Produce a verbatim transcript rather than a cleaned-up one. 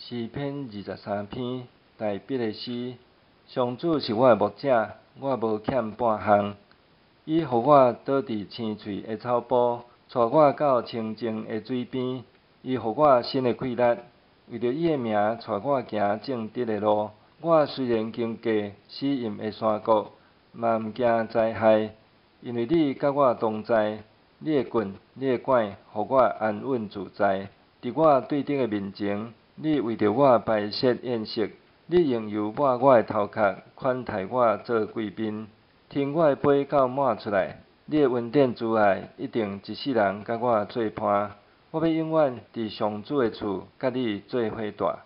诗篇二十三篇第八个诗：上主是我的牧者，我无欠半项。伊互我倒伫青翠的草埔，带我到清净的水边。伊互我新的气力，为着伊的名，带我行正直的路。我虽然经过死荫的山谷，嘛毋惊灾害，因为你甲我同在。你的棍、你的拐，互我安稳自在。伫我对敌的面前，你为着我摆设宴席。你用油抹我的头壳，款待我做贵宾，听我的杯到满出来。你的恩典慈爱，一定一世人甲我作伴。我要永远伫上主的厝，甲你做伙住。